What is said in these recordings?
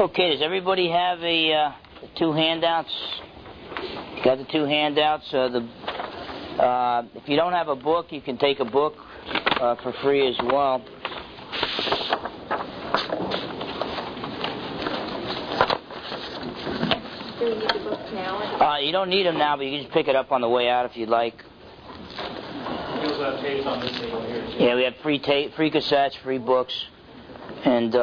Okay, does everybody have the two handouts? Got the two handouts. If you don't have a book, you can take a book for free as well. Do we need the books now? You don't need them now, but you can just pick it up on the way out if you'd like. We also have tapes on this table here, too. Yeah, we have free tape, free cassettes, free books, and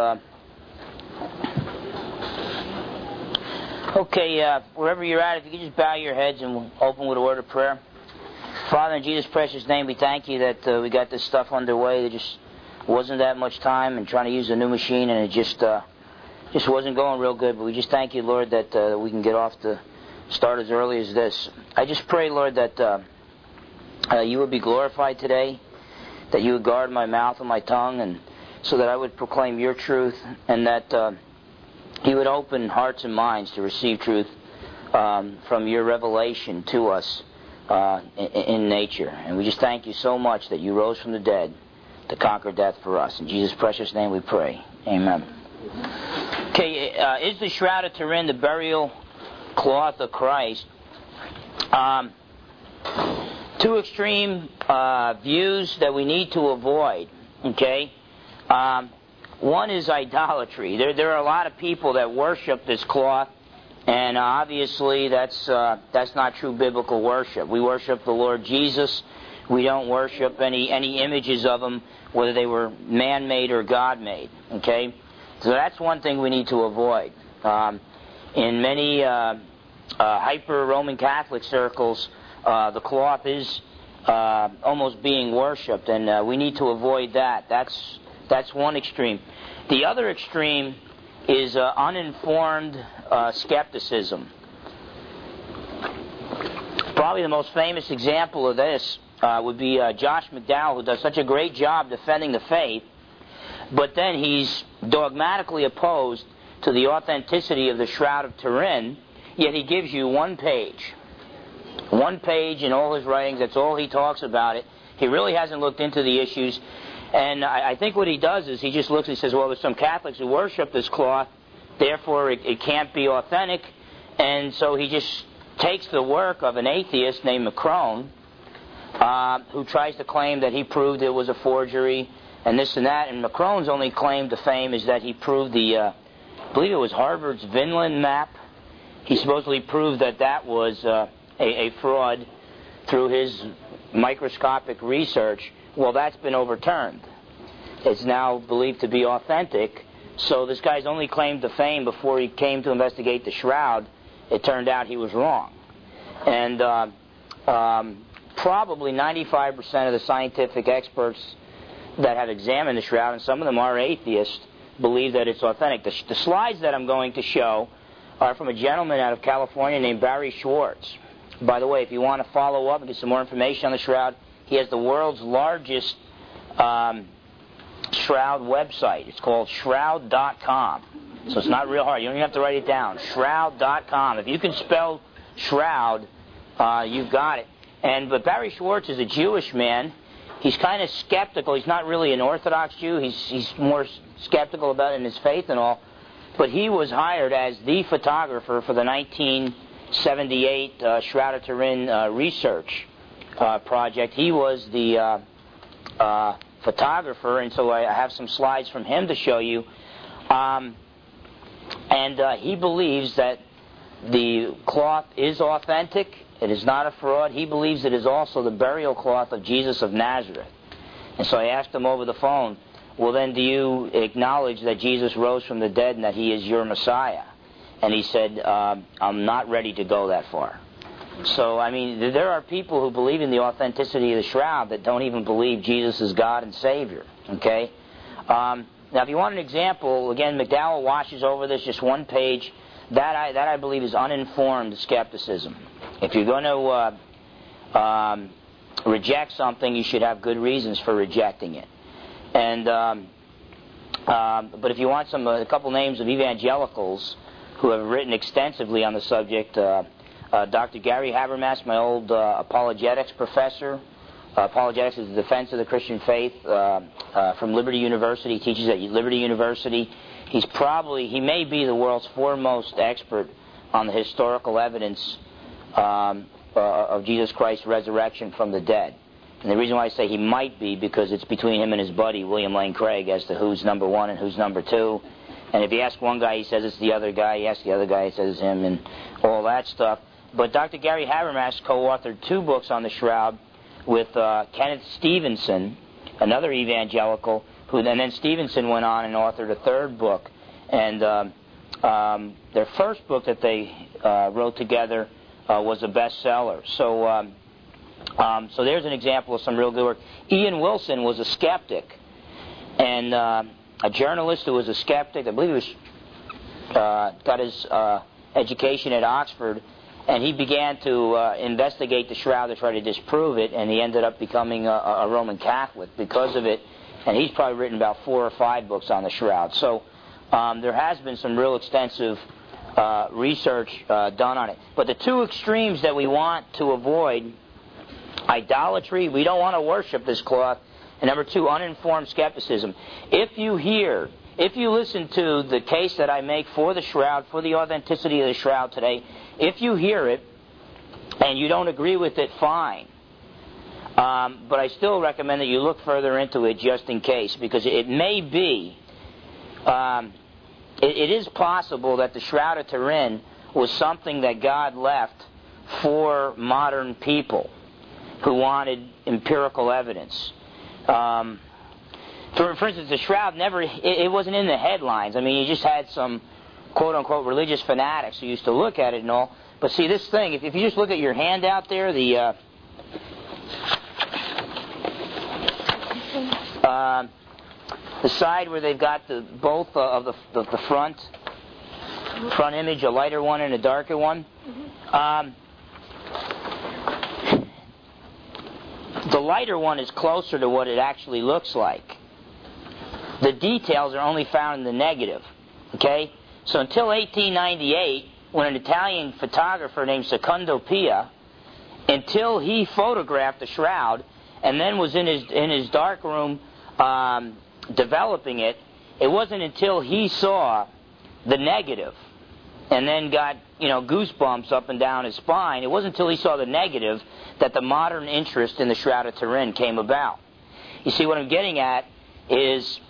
okay, wherever you're at, if you could just bow your heads and we'll open with a word of prayer. Father, in Jesus' precious name, we thank you that we got this stuff underway. There just wasn't that much time and trying to use a new machine, and it just wasn't going real good. But we just thank you, Lord, that we can get off the start as early as this. I just pray, Lord, that you would be glorified today, that you would guard my mouth and my tongue, and so that I would proclaim your truth, and that you would open hearts and minds to receive truth from your revelation to us in nature. And we just thank you so much that you rose from the dead to conquer death for us. In Jesus' precious name we pray. Amen. Okay, is the Shroud of Turin the burial cloth of Christ? Two extreme views that we need to avoid. Okay? One is idolatry. There are a lot of people that worship this cloth, and obviously that's not true biblical worship. We worship the Lord Jesus. We don't worship any images of Him, whether they were man-made or God-made. Okay, so that's one thing we need to avoid. In many hyper-Roman Catholic circles, the cloth is almost being worshipped, and we need to avoid that. That's one extreme. The other extreme is uninformed skepticism. Probably the most famous example of this would be Josh McDowell, who does such a great job defending the faith, but then he's dogmatically opposed to the authenticity of the Shroud of Turin, yet he gives you one page. One page in all his writings, that's all he talks about it. He really hasn't looked into the issues. And I think what he does is he just looks and says, well, there's some Catholics who worship this cloth, therefore it can't be authentic. And so he just takes the work of an atheist named Macron, who tries to claim that he proved it was a forgery and this and that. And Macron's only claim to fame is that he proved I believe it was Harvard's Vinland map. He supposedly proved that was a fraud through his microscopic research. Well, that's been overturned. It's now believed to be authentic. So this guy's only claim to fame before he came to investigate the Shroud, it turned out he was wrong. And probably 95% of the scientific experts that have examined the Shroud, and some of them are atheists, believe that it's authentic. The slides that I'm going to show are from a gentleman out of California named Barry Schwartz. By the way, if you want to follow up and get some more information on the Shroud, he has the world's largest Shroud website. It's called Shroud.com. So it's not real hard. You don't even have to write it down. Shroud.com. If you can spell Shroud, you've got it. But Barry Schwartz is a Jewish man. He's kind of skeptical. He's not really an Orthodox Jew. He's more skeptical about it in his faith and all. But he was hired as the photographer for the 1978 Shroud of Turin research project. He was the photographer, and so I have some slides from him to show you. He believes that the cloth is authentic. It is not a fraud. He believes it is also the burial cloth of Jesus of Nazareth. And so I asked him over the phone, well then, do you acknowledge that Jesus rose from the dead and that He is your Messiah? And he said, I'm not ready to go that far. So, I mean, there are people who believe in the authenticity of the Shroud that don't even believe Jesus is God and Savior. Okay? Now, if you want an example, again, McDowell washes over this, just one page. That I believe is uninformed skepticism. If you're going to reject something, you should have good reasons for rejecting it. And but if you want a couple names of evangelicals who have written extensively on the subject, Dr. Gary Habermas, my old apologetics professor, Apologetics is the defense of the Christian faith from Liberty University. He teaches at Liberty University. He may be the world's foremost expert on the historical evidence of Jesus Christ's resurrection from the dead. And the reason why I say he might be, because it's between him and his buddy, William Lane Craig, as to who's number one and who's number two. And if you ask one guy, he says it's the other guy. You ask the other guy, he says it's him, and all that stuff. But Dr. Gary Habermas co-authored 2 books on the Shroud with Kenneth Stevenson, another evangelical, and then Stevenson went on and authored a 3rd book. And their first book that they wrote together was a bestseller. So there's an example of some real good work. Ian Wilson was a skeptic, and a journalist who was a skeptic. I believe he was got his education at Oxford, and he began to investigate the Shroud to try to disprove it, and he ended up becoming a Roman Catholic because of it. And he's probably written about 4 or 5 books on the Shroud. So there has been some real extensive research done on it. But the 2 extremes that we want to avoid: idolatry, we don't want to worship this cloth, and number 2, uninformed skepticism. If you listen to the case that I make for the Shroud, for the authenticity of the Shroud today, if you hear it and you don't agree with it, fine. But I still recommend that you look further into it just in case, because it may be, it is possible that the Shroud of Turin was something that God left for modern people who wanted empirical evidence. For instance, the Shroud it wasn't in the headlines. I mean, you just had some quote-unquote religious fanatics who used to look at it and all. But see, this thing, if you just look at your handout there, the side where they've got both of the front image, a lighter one and a darker one, the lighter one is closer to what it actually looks like. The details are only found in the negative. Okay? So until 1898, when an Italian photographer named Secondo Pia, until he photographed the Shroud and then was in his dark room developing it, it wasn't until he saw the negative and then got goosebumps up and down his spine, it wasn't until he saw the negative that the modern interest in the Shroud of Turin came about. You see, what I'm getting at is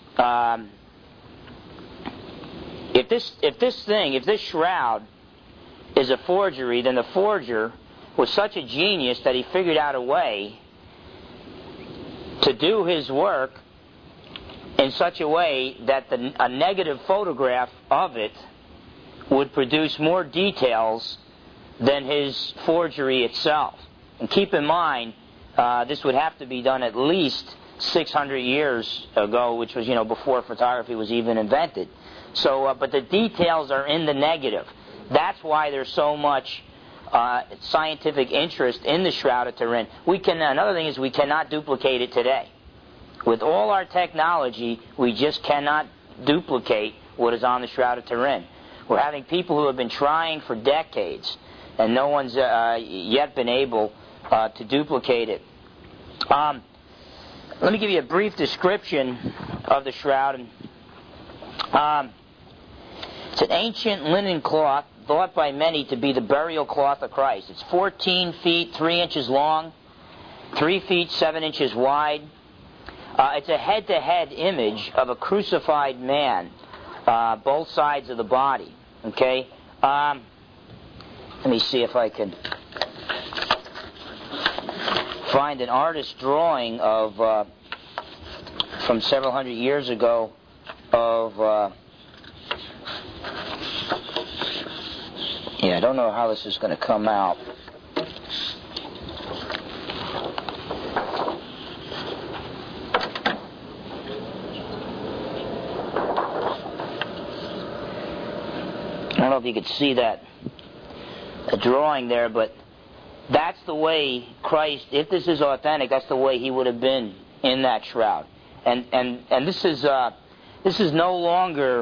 if this Shroud is a forgery, then the forger was such a genius that he figured out a way to do his work in such a way that a negative photograph of it would produce more details than his forgery itself. And keep in mind, this would have to be done at least 600 years ago, which was, before photography was even invented. So, but the details are in the negative. That's why there's so much scientific interest in the Shroud of Turin. Another thing is we cannot duplicate it today. With all our technology, we just cannot duplicate what is on the Shroud of Turin. We're having people who have been trying for decades, and no one's yet been able to duplicate it. Let me give you a brief description of the Shroud. It's an ancient linen cloth thought by many to be the burial cloth of Christ. It's 14 feet 3 inches long, 3 feet 7 inches wide. It's a head-to-head image of a crucified man, both sides of the body. Okay? Let me see if I can find an artist's drawing of from several hundred years ago of I don't know how this is going to come out. I don't know if you could see that drawing there, but that's the way Christ, if this is authentic, that's the way he would have been in that shroud. And this is no longer.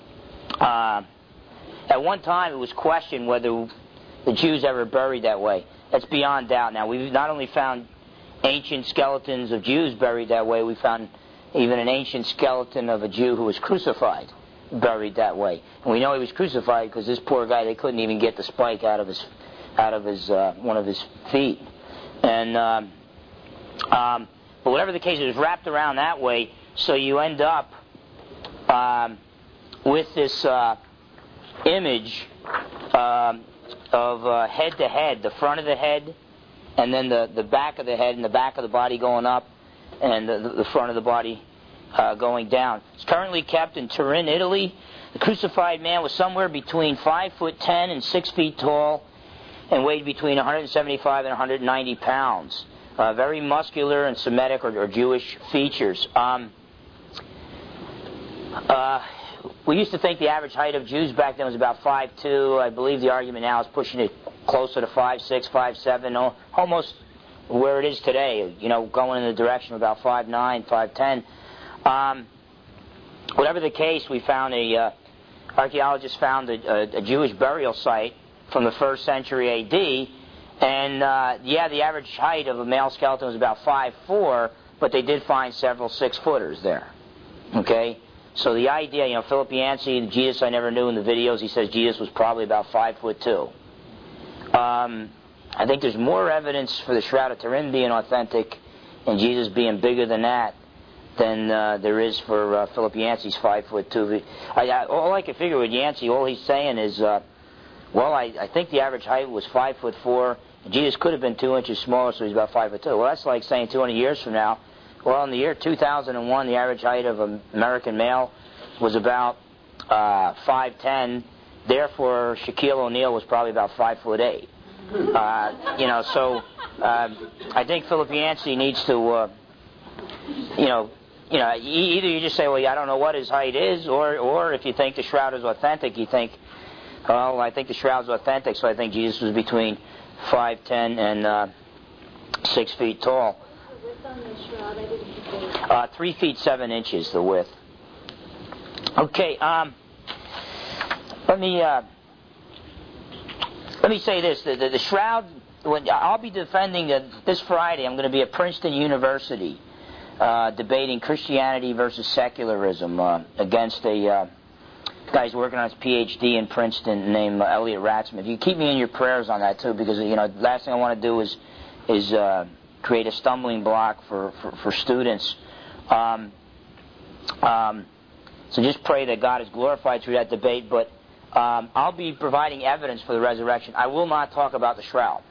At one time, it was questioned whether the Jews ever buried that way. That's beyond doubt now. We've not only found ancient skeletons of Jews buried that way. We found even an ancient skeleton of a Jew who was crucified buried that way. And we know he was crucified because this poor guy, they couldn't even get the spike out of his one of his feet. And but whatever the case, it was wrapped around that way, so you end up with this image of head to head, the front of the head, and then the back of the head and the back of the body going up, and the front of the body going down. It's currently kept in Turin, Italy. The crucified man was somewhere between 5'10" and 6 feet tall, and weighed between 175 and 190 pounds. Very muscular and Semitic or Jewish features. We used to think the average height of Jews back then was about 5'2". I believe the argument now is pushing it closer to 5'6", 5'7", almost where it is today, going in the direction of about 5'9", 5'10". Whatever the case, we found archaeologists found a Jewish burial site from the 1st century A.D., and the average height of a male skeleton was about 5'4", but they did find several 6-footers there. Okay? So the idea, Philip Yancey, Jesus I never knew in the videos, he says Jesus was probably about 5'2". I think there's more evidence for the Shroud of Turin being authentic and Jesus being bigger than that than there is for Philip Yancey's 5'2". All I can figure with Yancey, all he's saying is, I think the average height was 5'4". Jesus could have been 2 inches smaller, so he's about 5'2". Well, that's like saying 200 years from now. Well, in the year 2001, the average height of an American male was about 5'10". Therefore, Shaquille O'Neal was probably about 5'8". So I think Philip Yancey needs to, either you just say, well, I don't know what his height is, or if you think the Shroud is authentic, you think, well, I think the Shroud's authentic, so I think Jesus was between 5'10" and 6 feet tall. 3 feet 7 inches the width. Okay, let me say this: the Shroud. I'll be defending this Friday. I'm going to be at Princeton University debating Christianity versus secularism against a guy who's working on his PhD in Princeton named Elliot Ratzman. You keep me in your prayers on that too, because last thing I want to do is create a stumbling block for students. So just pray that God is glorified through that debate. But I'll be providing evidence for the resurrection. I will not talk about the Shroud.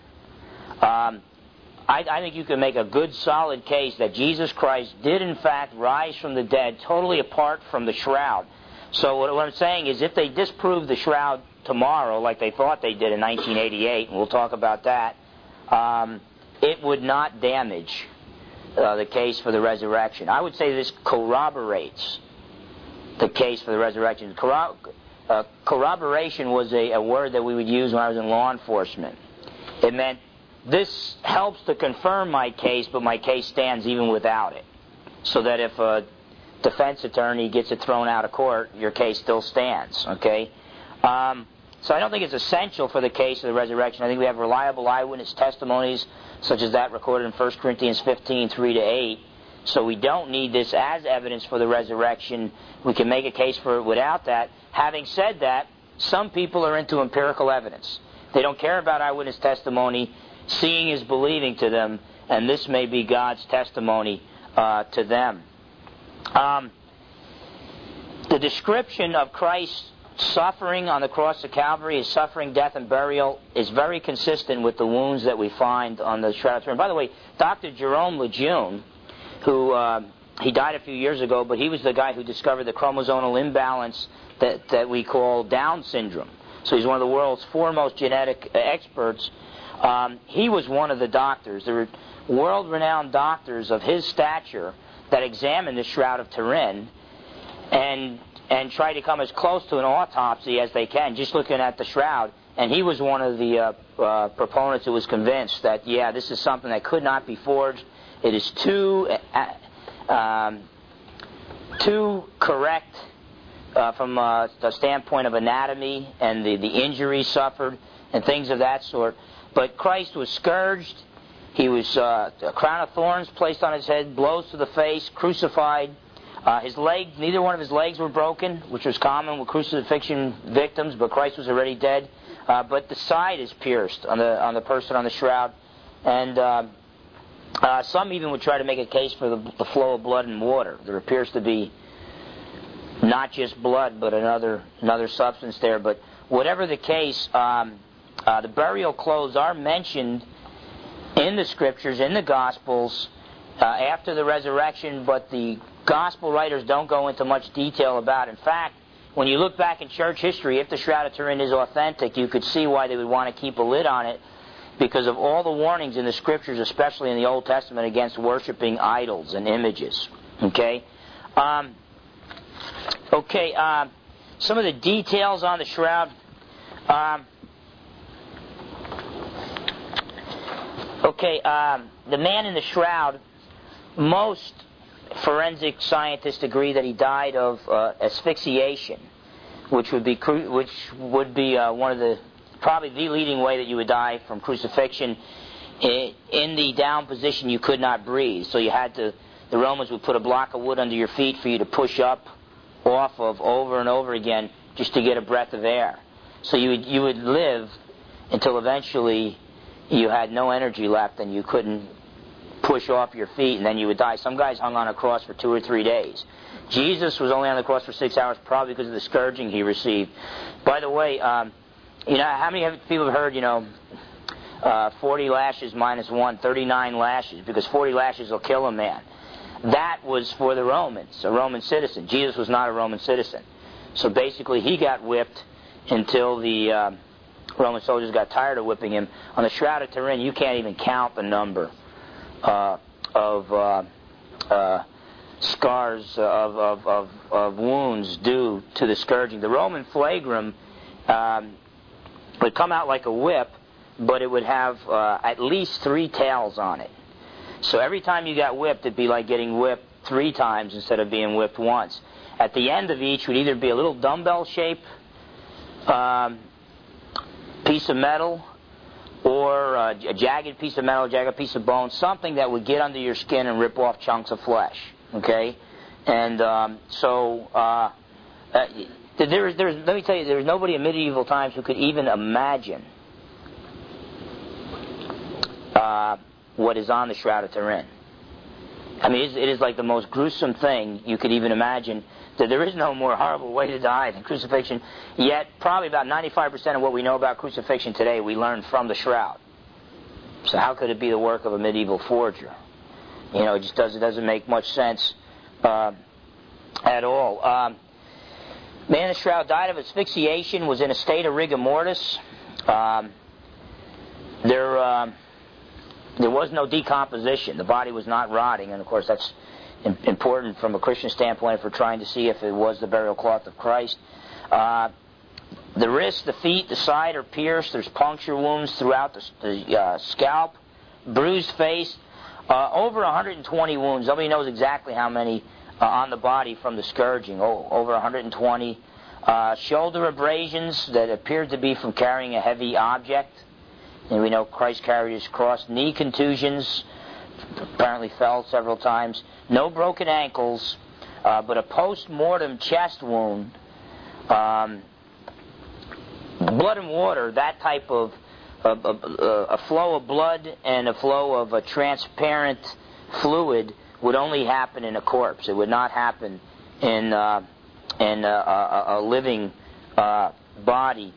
I think you can make a good, solid case that Jesus Christ did, in fact, rise from the dead, totally apart from the Shroud. So what I'm saying is, if they disprove the Shroud tomorrow, like they thought they did in 1988, and we'll talk about that, it would not damage the case for the resurrection. I would say this corroborates the case for the resurrection. Corroboration was a word that we would use when I was in law enforcement. It meant this helps to confirm my case, but my case stands even without it. So that if a defense attorney gets it thrown out of court, your case still stands. Okay? So I don't think it's essential for the case of the resurrection. I think we have reliable eyewitness testimonies, such as that recorded in 1 Corinthians 15, 3-8. So we don't need this as evidence for the resurrection. We can make a case for it without that. Having said that, some people are into empirical evidence. They don't care about eyewitness testimony. Seeing is believing to them, and this may be God's testimony to them. The description of Christ's suffering on the cross of Calvary, his suffering, death, and burial, is very consistent with the wounds that we find on the Shroud of Turin. By the way, Dr. Jerome Lejeune, who he died a few years ago, but he was the guy who discovered the chromosomal imbalance that we call Down syndrome. So he's one of the world's foremost genetic experts. He was one of the doctors. There were world-renowned doctors of his stature that examined the Shroud of Turin and try to come as close to an autopsy as they can, just looking at the Shroud. And he was one of the proponents who was convinced that, this is something that could not be forged. It is too correct from the standpoint of anatomy and the injuries suffered and things of that sort. But Christ was scourged, He was a crown of thorns placed on his head, blows to the face, crucified. His leg, neither one of his legs were broken, which was common with crucifixion victims, but Christ was already dead. But the side is pierced on the person on the shroud, and some even would try to make a case for the flow of blood and water. There appears to be not just blood, but another substance there. But whatever the case, the burial clothes are mentioned in the Scriptures, in the Gospels, after the resurrection, but the Gospel writers don't go into much detail about it. In fact, when you look back in church history, if the Shroud of Turin is authentic, you could see why they would want to keep a lid on it, because of all the warnings in the Scriptures, especially in the Old Testament, against worshiping idols and images. Okay? Some of the details on the shroud. The man in the shroud, most forensic scientists agree that he died of asphyxiation, which would be one of the, probably the leading way that you would die from crucifixion. In the down position, you could not breathe, so the Romans would put a block of wood under your feet for you to push up off of over and over again just to get a breath of air. So you would live until eventually you had no energy left and you couldn't push off your feet, and then you would die. Some guys hung on a cross for 2 or 3 days. Jesus was only on the cross for 6 hours, probably because of the scourging he received. By the way, how many people have heard, 40 lashes minus 1, 39 lashes, because 40 lashes will kill a man. That was for the Romans, a Roman citizen. Jesus was not a Roman citizen. So basically he got whipped until the Roman soldiers got tired of whipping him. On the Shroud of Turin, you can't even count the number of scars, of wounds due to the scourging. The Roman flagrum would come out like a whip, but it would have at least 3 tails on it. So every time you got whipped, it'd be like getting whipped 3 times instead of being whipped once. At the end of each would either be a little dumbbell-shaped piece of metal, or a jagged piece of metal, a jagged piece of bone, something that would get under your skin and rip off chunks of flesh. Okay? And let me tell you, there's nobody in medieval times who could even imagine what is on the Shroud of Turin. I mean, it is like the most gruesome thing you could even imagine, that there is no more horrible way to die than crucifixion. Yet, probably about 95% of what we know about crucifixion today, we learned from the shroud. So how could it be the work of a medieval forger? It just doesn't make much sense at all. Man in the shroud died of asphyxiation, was in a state of rigor mortis. There was no decomposition. The body was not rotting, and of course that's important from a Christian standpoint if we're trying to see if it was the burial cloth of Christ. The wrist, the feet, the side are pierced. There's puncture wounds throughout the scalp, bruised face, over 120 wounds. Nobody knows exactly how many on the body from the scourging. Over 120. Shoulder abrasions that appeared to be from carrying a heavy object. And we know Christ carried his cross. Knee contusions, apparently fell several times. No broken ankles, but a post-mortem chest wound. Blood and water, that type of a flow of blood and a flow of a transparent fluid would only happen in a corpse. It would not happen in a living body.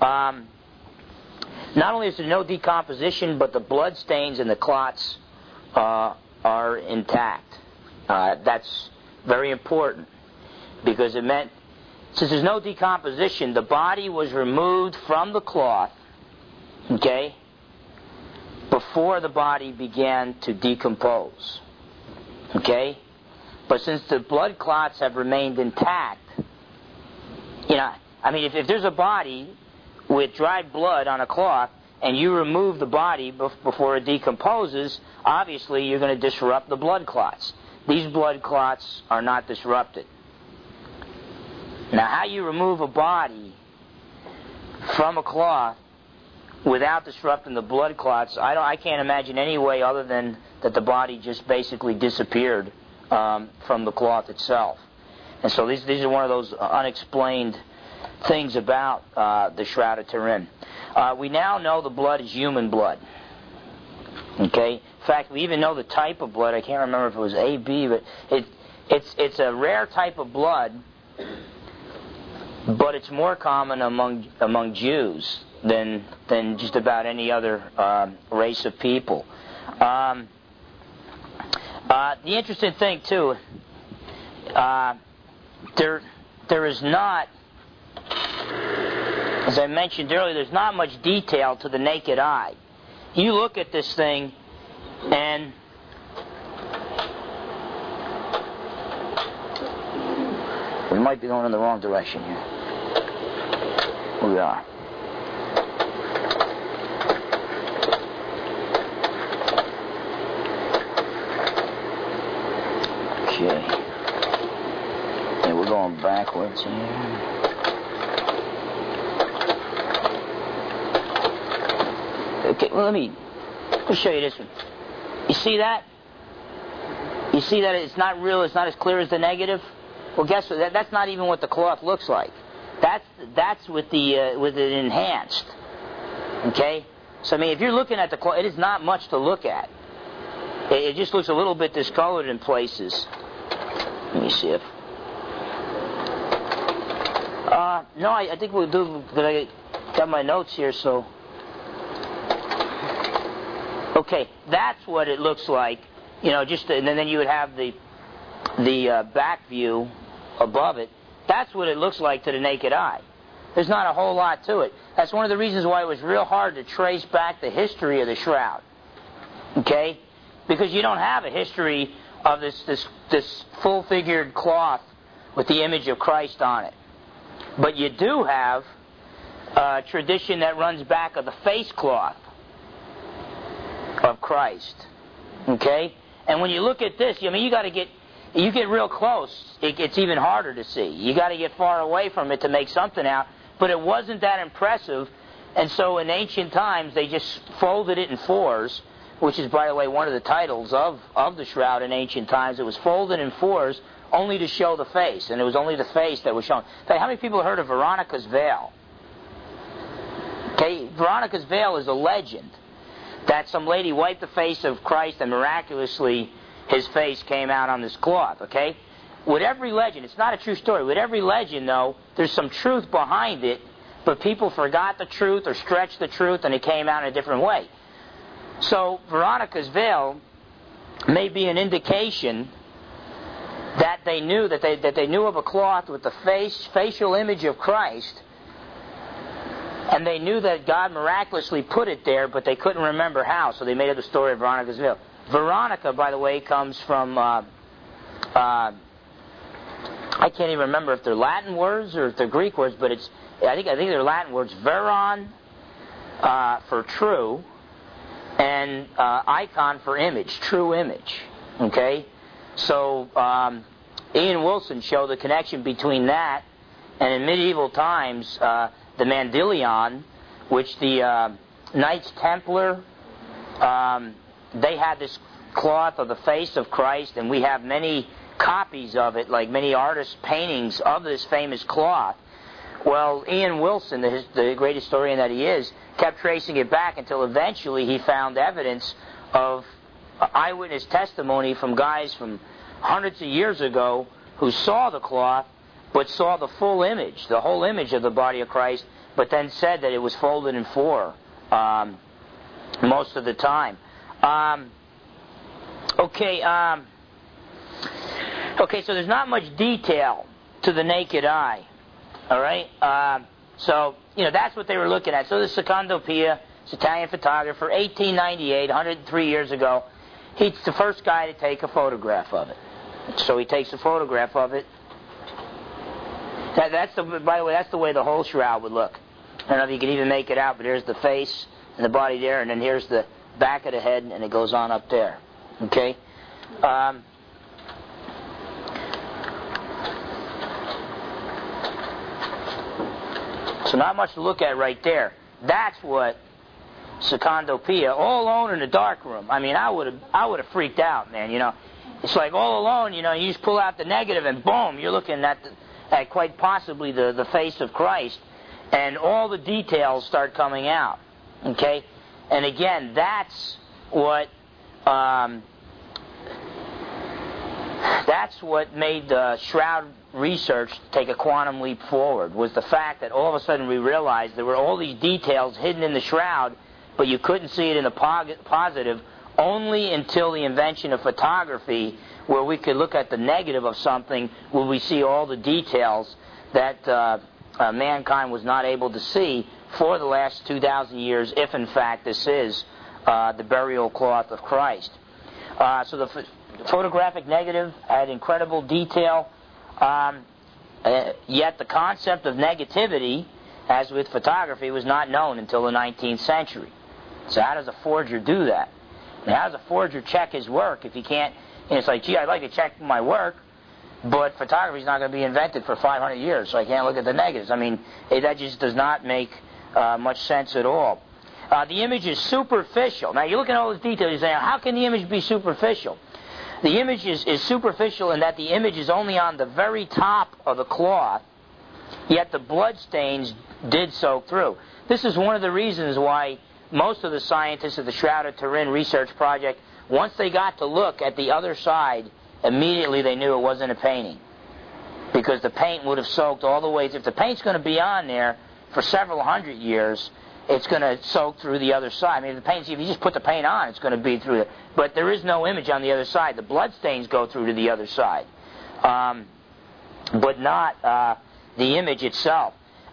Not only is there no decomposition, but the blood stains and the clots are intact. That's very important, because it meant, since there's no decomposition, the body was removed from the cloth, okay, before the body began to decompose. Okay? But since the blood clots have remained intact, if there's a body with dried blood on a cloth, and you remove the body before it decomposes, obviously you're going to disrupt the blood clots. These blood clots are not disrupted. Now, how you remove a body from a cloth without disrupting the blood clots, I can't imagine any way other than that the body just basically disappeared from the cloth itself. And so these are one of those unexplained things about the Shroud of Turin. We now know the blood is human blood. Okay. In fact, we even know the type of blood. I can't remember if it was A, B, but it's a rare type of blood, but it's more common among Jews than just about any other race of people. The interesting thing too, there is not, as I mentioned earlier, there's not much detail to the naked eye. You look at this thing, and we might be going in the wrong direction here. We are. Okay. Yeah, we're going backwards here. Okay, well, let me show you this one. You see that? You see that it's not real, it's not as clear as the negative? Well, guess what? That's not even what the cloth looks like. That's with it enhanced. Okay? So, I mean, if you're looking at the cloth, it is not much to look at. It just looks a little bit discolored in places. Let me see if... no, I think we'll do... But I got my notes here, so... Okay, that's what it looks like. You know, and then you would have the back view above it. That's what it looks like to the naked eye. There's not a whole lot to it. That's one of the reasons why it was real hard to trace back the history of the shroud. Okay? Because you don't have a history of this full-figured cloth with the image of Christ on it. But you do have a tradition that runs back of the face cloth of Christ. Okay? And when you look at this, I mean, you get real close, it's even harder to see. You got to get far away from it to make something out. But it wasn't that impressive, and so in ancient times they just folded it in fours, which is, by the way, one of the titles of the shroud in ancient times. It was folded in fours only to show the face, and it was only the face that was shown. In fact, how many people have heard of Veronica's veil? Okay, Veronica's veil is a legend that some lady wiped the face of Christ and miraculously his face came out on this cloth, okay? With every legend, it's not a true story. With every legend, though, there's some truth behind it, but people forgot the truth or stretched the truth and it came out in a different way. So, Veronica's veil may be an indication that they knew of a cloth with the facial image of Christ, and they knew that God miraculously put it there, but they couldn't remember how, so they made up the story of Veronica's veil. Veronica, by the way, comes from, I can't even remember if they're Latin words or if they're Greek words, but I think they're Latin words. Veron for true, and icon for image, true image. Okay? So, Ian Wilson showed the connection between that, and in medieval times, the Mandylion, which the Knights Templar, they had this cloth of the face of Christ, and we have many copies of it, like many artists' paintings of this famous cloth. Well, Ian Wilson, the great historian that he is, kept tracing it back until eventually he found evidence of eyewitness testimony from guys from hundreds of years ago who saw the cloth, but saw the full image, the whole image of the body of Christ, but then said that it was folded in four most of the time. Okay, so there's not much detail to the naked eye. All right? So, that's what they were looking at. So the Secondo Pia, this Italian photographer, 1898, 103 years ago, he's the first guy to take a photograph of it. So he takes a photograph of it. By the way, that's the way the whole shroud would look. I don't know if you can even make it out, but here's the face and the body there, and then here's the back of the head, and it goes on up there. Okay? So not much to look at right there. That's what Secondopia, all alone in a dark room. I mean, I would have freaked out, man. You know, it's like all alone. You know, you just pull out the negative, and boom, you're looking at quite possibly the face of Christ, and all the details start coming out. Okay, and again, that's what made the shroud research take a quantum leap forward, was the fact that all of a sudden we realized there were all these details hidden in the shroud, but you couldn't see it in the positive only until the invention of photography, where we could look at the negative of something, where we see all the details that mankind was not able to see for the last 2,000 years, if in fact this is the burial cloth of Christ. So the photographic negative had incredible detail, yet the concept of negativity, as with photography, was not known until the 19th century. So how does a forger do that? And how does a forger check his work if he can't? And it's like, gee, I'd like to check my work, but photography is not going to be invented for 500 years, so I can't look at the negatives. I mean, that just does not make much sense at all. The image is superficial. Now, you look at all those details, you say, how can the image be superficial? The image is superficial in that the image is only on the very top of the cloth, yet the blood stains did soak through. This is one of the reasons why most of the scientists at the Shroud of Turin research project, once they got to look at the other side, immediately they knew it wasn't a painting. Because the paint would have soaked all the way. If the paint's going to be on there for several hundred years, it's going to soak through the other side. I mean, if you just put the paint on, it's going to be through it. But there is no image on the other side. The blood stains go through to the other side, but not the image itself.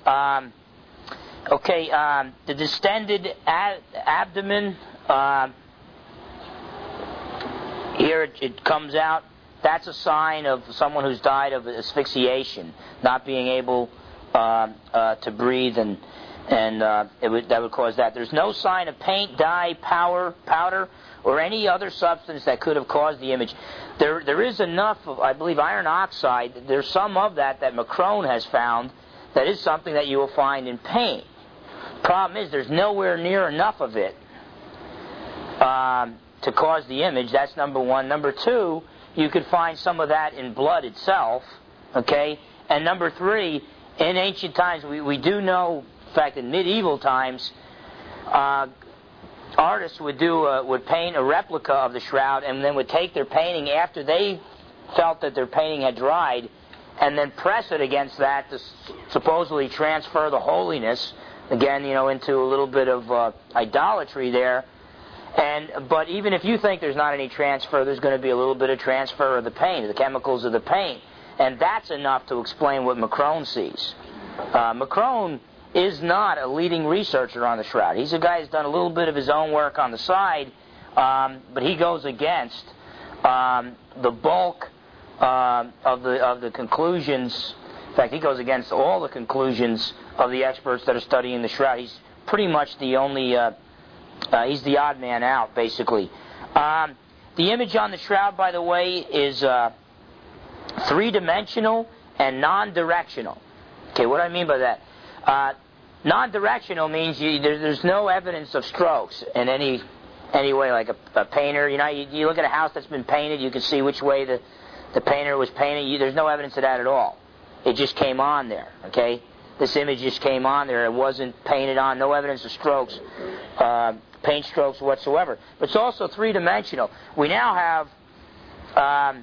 The distended abdomen, here it comes out. That's a sign of someone who's died of asphyxiation, not being able to breathe, and that would cause that. There's no sign of paint, dye, powder, or any other substance that could have caused the image. There is enough of, I believe, iron oxide. There's some of that Macron has found that is something that you will find in paint. Problem is, there's nowhere near enough of it to cause the image. That's number one. Number two, you could find some of that in blood itself. Okay, and number three, in ancient times, we do know, in fact, in medieval times, artists would paint a replica of the shroud, and then would take their painting after they felt that their painting had dried, and then press it against that to supposedly transfer the holiness, again, into a little bit of idolatry there. But even if you think there's not any transfer, there's going to be a little bit of transfer of the paint, the chemicals of the paint, and that's enough to explain what Macron sees. Macron is not a leading researcher on the shroud. He's a guy who's done a little bit of his own work on the side, but he goes against the bulk of the conclusions. In fact, he goes against all the conclusions of the experts that are studying the shroud. He's pretty much the only, he's the odd man out, basically. The image on the shroud, by the way, is three-dimensional and non-directional. Okay, what do I mean by that? Non-directional means there's no evidence of strokes in any way, like a painter. You look at a house that's been painted, you can see which way the painter was painted. There's no evidence of that at all. It just came on there, okay? This image just came on there. It wasn't painted on. No evidence of strokes, paint strokes whatsoever. But it's also three-dimensional. We now have,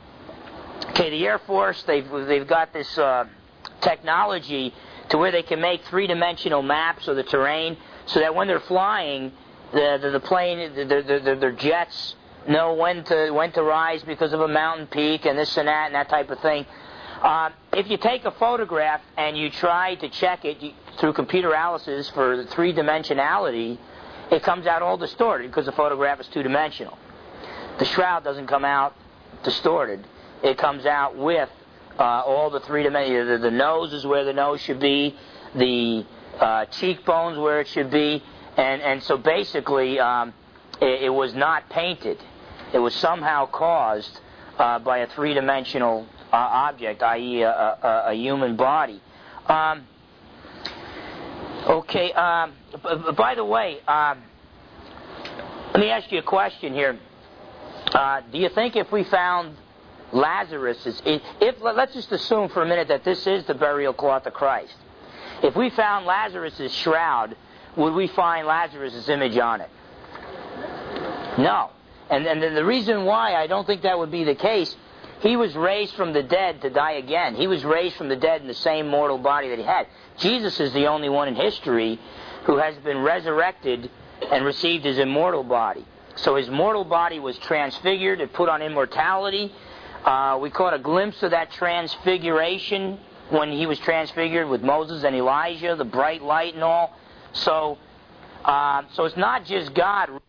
the Air Force, they've got this technology to where they can make three-dimensional maps of the terrain, so that when they're flying, the plane, their jets know when to rise because of a mountain peak and this and that type of thing. If you take a photograph and you try to check it through computer analysis for three-dimensionality, it comes out all distorted because the photograph is two-dimensional. The shroud doesn't come out distorted. It comes out with all the three-dimensional. The nose is where the nose should be, the cheekbones where it should be, and so basically it was not painted. It was somehow caused by a three-dimensional object, i.e. a human body. Okay, by the way, let me ask you a question here. Do you think if we found Lazarus, let's just assume for a minute that this is the burial cloth of Christ. If we found Lazarus' shroud, would we find Lazarus' image on it? No. And the reason why I don't think that would be the case, he was raised from the dead to die again. He was raised from the dead in the same mortal body that he had. Jesus is the only one in history who has been resurrected and received his immortal body. So his mortal body was transfigured and put on immortality. We caught a glimpse of that transfiguration when he was transfigured with Moses and Elijah, the bright light and all. So it's not just God